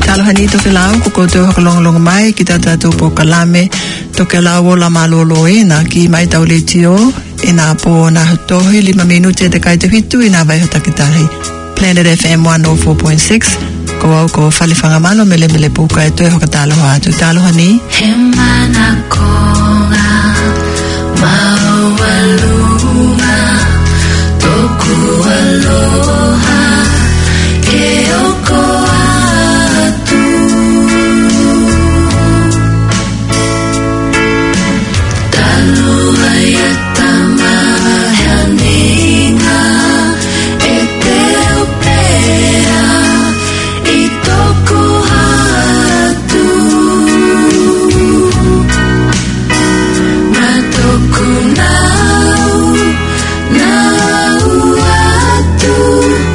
Talohani to ke lau ko to hakalong mai kita tatu po kalame to ke lau la malolo ina ki mai taule tio ina po na to 5 minute de kai te hitu ina vai hota kitahi Planet FM 104.6 ko falifanga malo mele puka e to hakatalo ha to talohani hemana konga mawalunga toku aloha ke oko atu talu ayatama haninga eteopea itoku atu matoku nau atu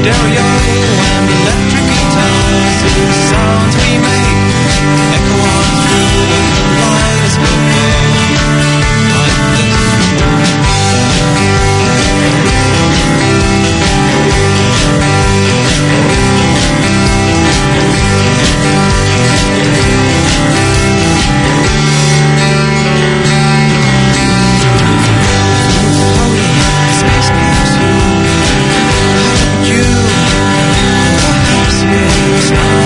stereo and electric guitars, the sounds we make echo on through the kaleidoscope like this. Space capsule, you perhaps hear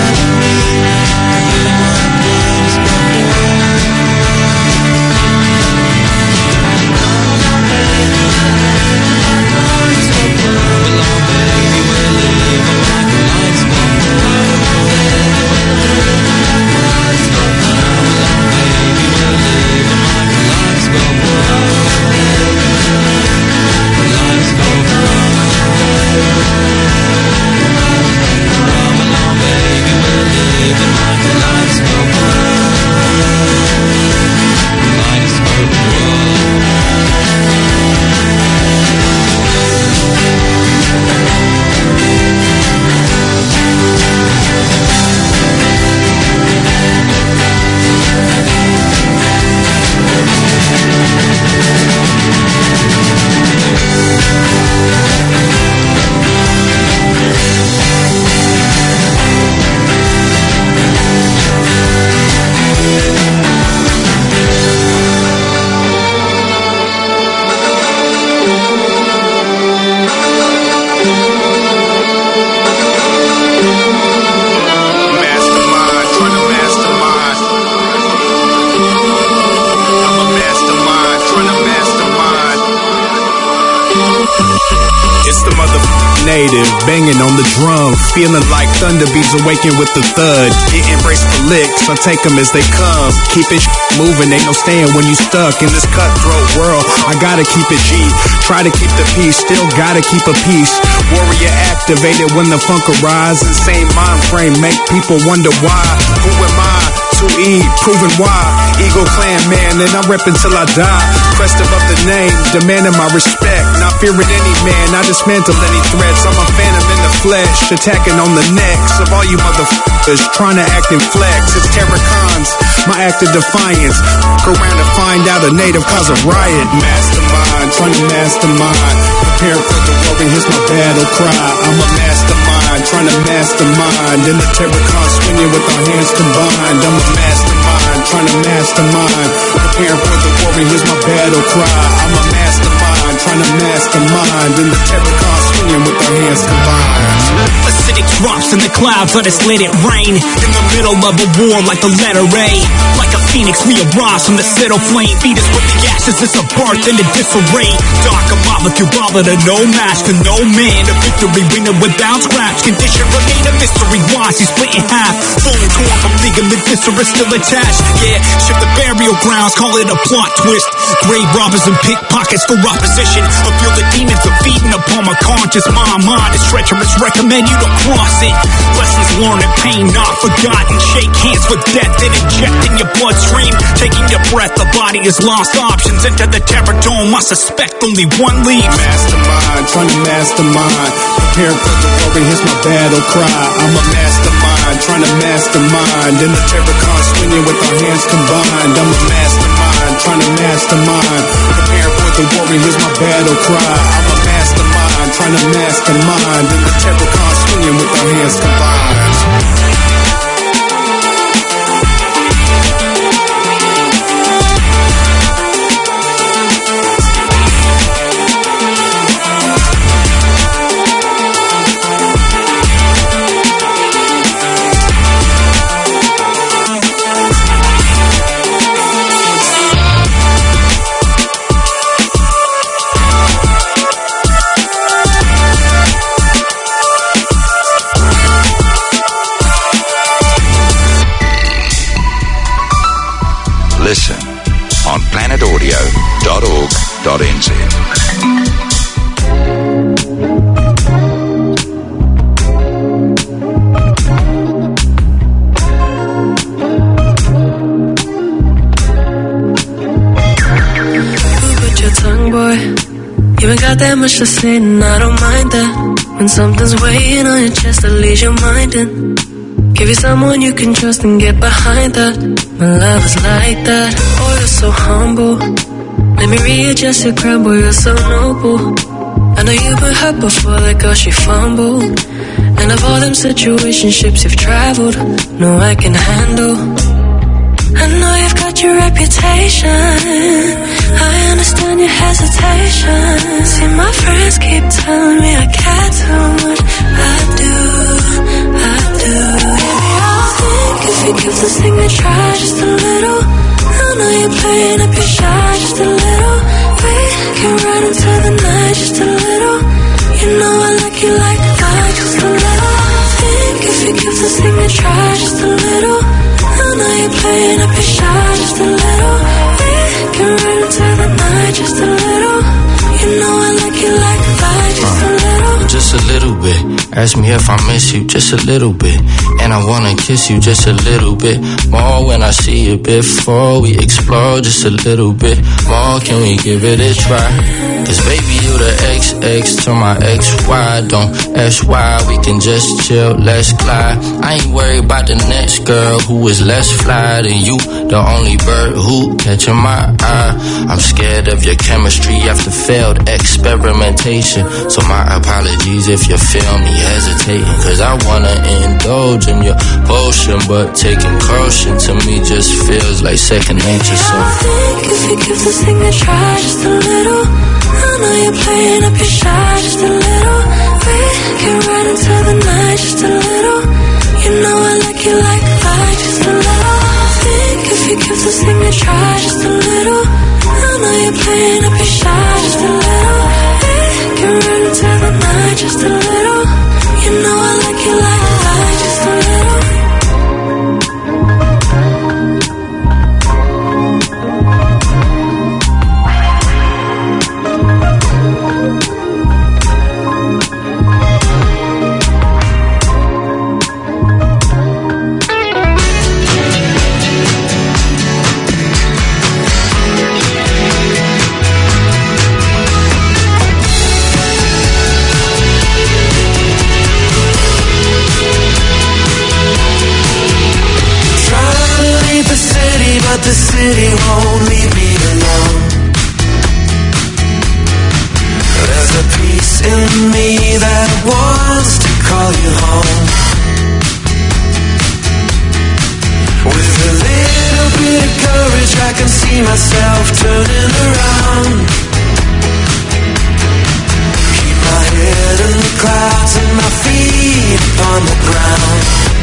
native, banging on the drum, feeling like thunder beats awaken with the thud. It embrace the licks, I take them as they come. Keep it moving, ain't no staying when you stuck in this cutthroat world. I gotta keep it G, try to keep the peace, still gotta keep a peace. Warrior activated when the funk arises. Same mind frame make people wonder why. Who am I? To eat, proving why. Eagle Clan man, and I rep until I die. Crest above the name, demanding my respect. Not fearing any man, I dismantle any threats. I'm a phantom in the flesh, attacking on the necks of all you motherfuckers trying to act and flex. It's Terracons, my act of defiance. Go around and find out a native cause a riot. Mastermind, trying to mastermind. Prepare for the war, and here's my battle cry. I'm a mastermind, trying to mastermind. In the Terracons, swinging with our hands combined. I'm a mastermind, trying to mastermind. Preparing for the war, and here's my battle cry. I'm a mastermind, trying to mastermind. In the Terracons, swinging with our hands combined. Acidic drops in the clouds, let us let it rain. In the middle of a war like the letter A. Like a phoenix, we arise from the settle flame. Feed us with the ashes, it's a birth and a disarray. Dark a molecule, bother to no match to no man. A victory winner without scratch. Condition remain a mystery. Why she split in half? Bone torn from ligament, viscera still attached. Yeah, ship the burial grounds, call it a plot twist. Grave robbers and pickpockets for opposition. I feel the demons are feeding upon my conscious mind. Mind is treacherous, recommend you don't cross it. Lessons learned and pain not forgotten. Shake hands with death and inject in your bloodstream. Taking your breath, the body is lost options. Enter the terror dome, I suspect only one leaves. Mastermind, trying to mastermind. Prepare for the war, and here's my battle cry. I'm a mastermind, trying to mastermind. In the Terracons, swinging with our hands combined. I'm a mastermind, trying to mastermind. Prepare for the war, and here's my battle cry. I'm a mastermind, trying to mastermind. In the Terracons, swinging with our hands combined. Listen on planetaudio.org.nz. You ain't got that much to say, and I don't mind that. When something's weighing on your chest that leaves your mind in. Give you someone you can trust and get behind that. My love is like that. Oh, you're so humble. Let me readjust your crown, boy, you're so noble. I know you've been hurt before, that girl, she fumbled. And of all them situationships you've traveled, no, I can handle. I know you've got your reputation. I understand your hesitation. See, my friends keep telling me I care too much. I do. Maybe I'll think if you give this thing a try just a little. I know you're playing up your shot just a little. We can ride into the night just a little. You know I like you like that just a little. I think if you give this thing a try just a little. I know you're playing up your shot just a little. We can ride into the night just a little. You know I like you like that just a little. Just a little bit. Ask me if I miss you just a little bit. And I wanna kiss you just a little bit more when I see you before we explore just a little bit more. Can we give it a try? Cause baby you the XX to my XY. Don't ask why, we can just chill, let's glide. I ain't worried about the next girl who is less fly than you. The only bird who catching my eye. I'm scared of your chemistry after failed experimentation. So my apologies if you feel me hesitating. Cause I wanna indulge in your potion, but taking caution to me just feels like second nature. So I think if you give this thing a try just a little. I know you're playing up your shot just a little. We can ride into the night just a little. You know I like you like that just a little. I think if you give this thing a try just a little. I know you're playing up your shot just a little. We can ride into the night just a little. You know I like you like that just a little. But the city won't leave me alone. There's a piece in me that wants to call you home. With a little bit of courage I can see myself turning around. Keep my head in the clouds and my feet on the ground.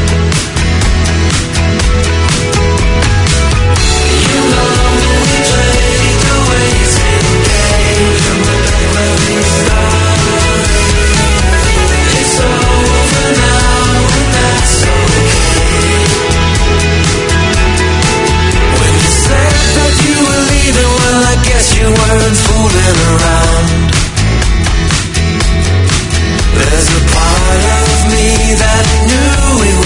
You weren't fooling around. There's a part of me that knew we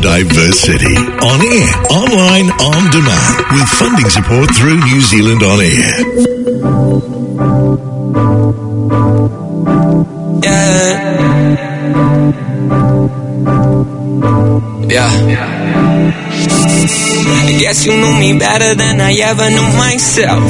diversity. On air, online, on demand. With funding support through New Zealand On Air. I guess you knew me better than I ever knew myself.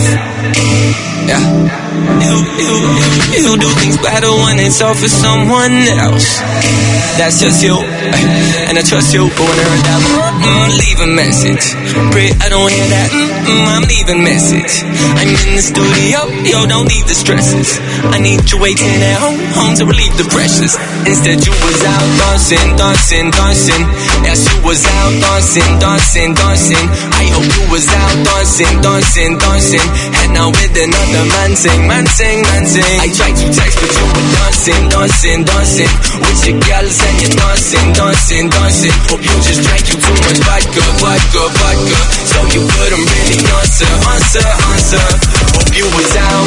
You do things better when it's all for someone else. That's just you, and I trust you. But when I heard that, leave a message. Pray I don't hear that, I'm leaving message. I'm in the studio, yo, don't need the stresses. I need you waiting at home to relieve the pressures. Instead you was out dancing. Yes, you was out dancing. I hope you was out dancing. And now with another man sing. I tried to text but you were dancing. With your girls and you're dancing. Hope you just drank you too much vodka. So you couldn't really answer. Hope you was out.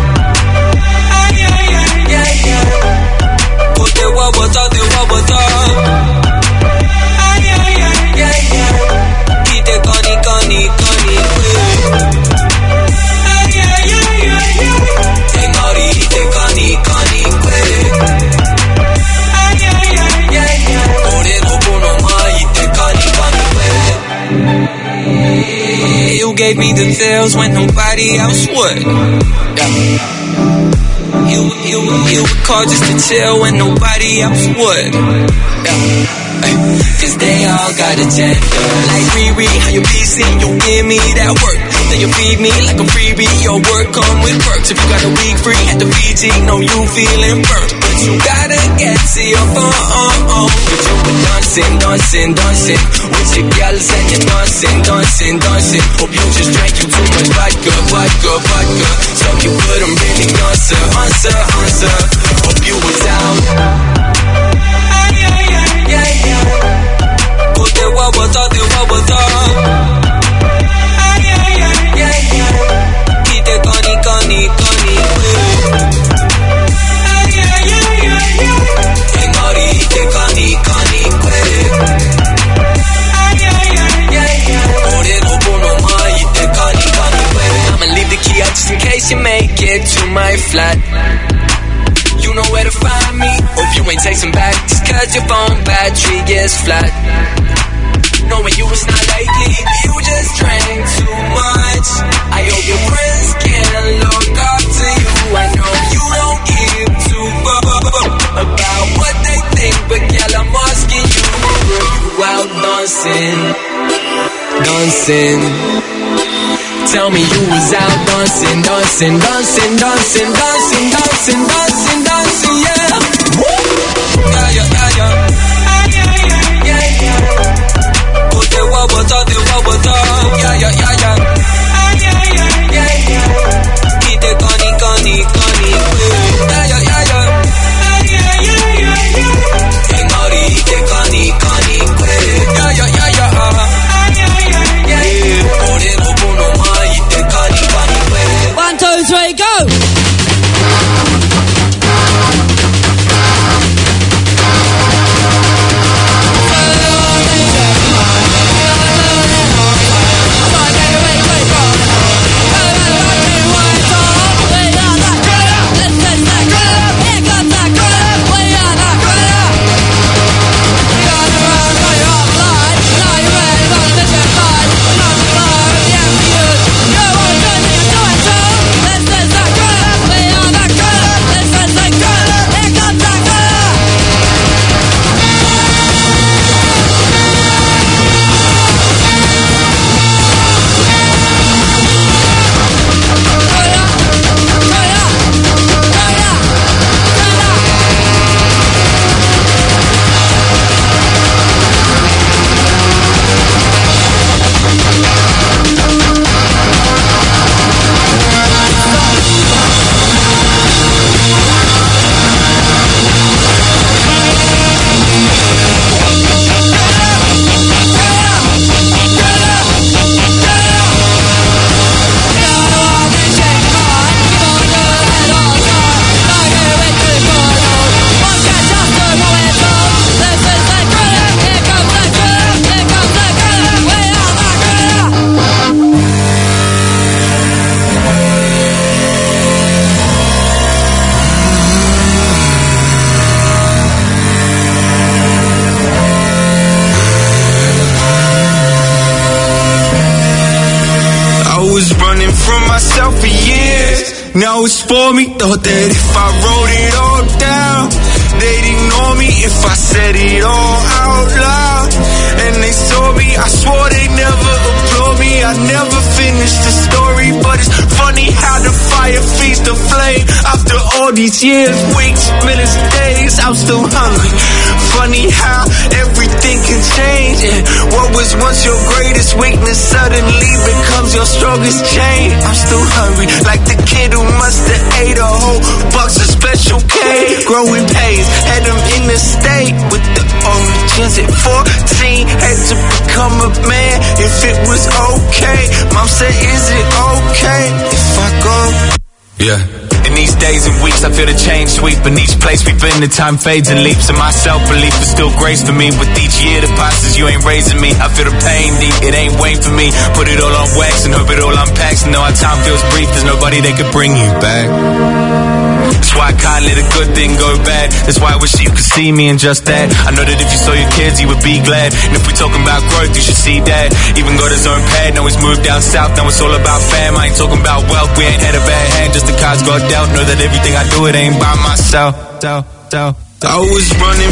You gave me the thrills when nobody else would. You would call just to chill when nobody else would. Cause they all got agenda. Like Riri, how you busy, you give me that work. Then you feed me like a freebie, your work come with perks. If you got a week free at the Fiji, know you feeling burnt. But you gotta get to your phone. But you were dancing. With your girls and you're dancing. Hope you just drank you too much vodka. So you couldn't really answer. Hope you was out. I'ma leave the key out just in case you make it to my flat. You know where to find me. Hope you ain't texting back just cause your phone battery is flat. Knowing you was not lately, you just drank too much. I hope your friends can look up to you. I know you don't give two fucks about what they think, but girl, I'm asking you, were you out dancing? Tell me you was out dancing, yeah. One, two, three, go! now it's for me. Thought that if I wrote it all down, they'd ignore me if I said it all out loud. And they saw me, I swore they never applaud me. I never finished the story, but it's funny how the fire feeds the flame. After all these years, weeks, minutes, days, I'm still hungry. Funny how everything can change, and what was once your greatest weakness suddenly becomes your strongest chain. I'm still hungry, like the kid who must have ate a whole box of Special K. Growing pains, had them in the state with the origins at 14. Had to become a man if it was okay. Mom said, is it okay if I go? Yeah. In these days and weeks, I feel the change sweeping each place we've been. The time fades and leaps, and my self-belief is still grace for me. With each year that passes, you ain't raising me. I feel the pain deep, it ain't waiting for me. Put it all on wax and hope it all unpacks. And though our time feels brief, there's nobody that could bring you back. That's why I can't let a good thing go bad. That's why I wish you could see me in just that. I know that if you saw your kids, you would be glad. And if we're talking about growth, you should see that. Even got his own pad, now he's moved down south. Now it's all about fam, I ain't talking about wealth. We ain't had a bad hand, just the cards got dealt. Know that everything I do, it ain't by myself. I was running